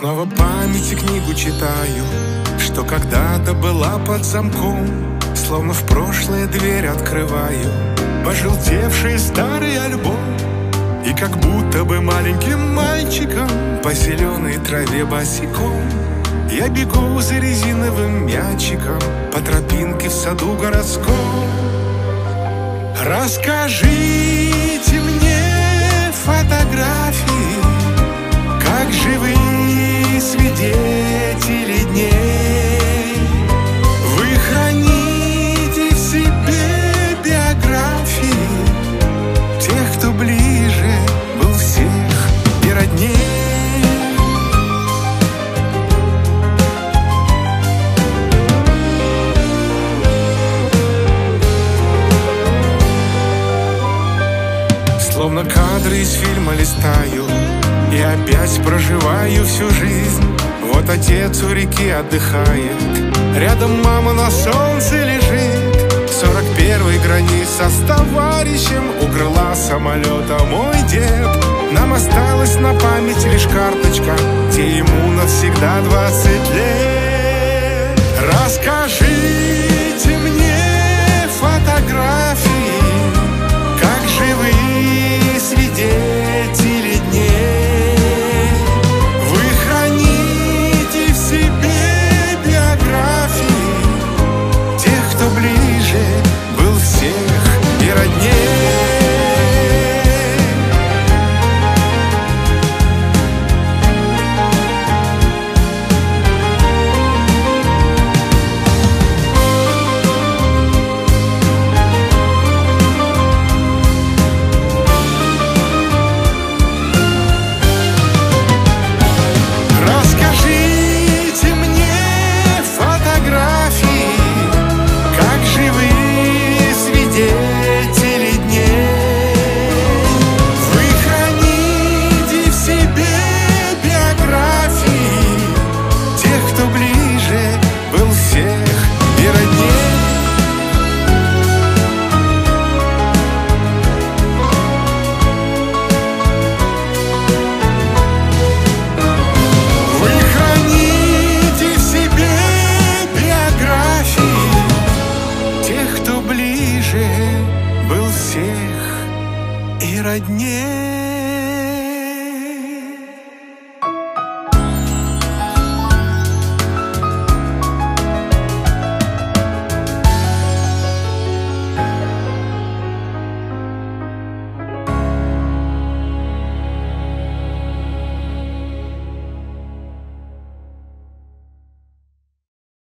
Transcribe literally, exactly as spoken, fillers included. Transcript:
Снова памяти книгу читаю, что когда-то была под замком. Словно в прошлое дверь открываю, пожелтевший старый альбом. И как будто бы маленьким мальчиком по зеленой траве босиком я бегу за резиновым мячиком по тропинке в саду городском. Расскажите мне фотографии, как живые свидетели дней. Вы храните в себе биографии тех, кто ближе был всех и родней. Словно кадры из фильма листаю и опять проживаю всю жизнь. Вот отец у реки отдыхает, рядом мама на солнце лежит. Сорок первой граница с товарищем у крыла самолета мой дед. Нам осталась на память лишь карточка, где ему навсегда двадцать лет. Расскажи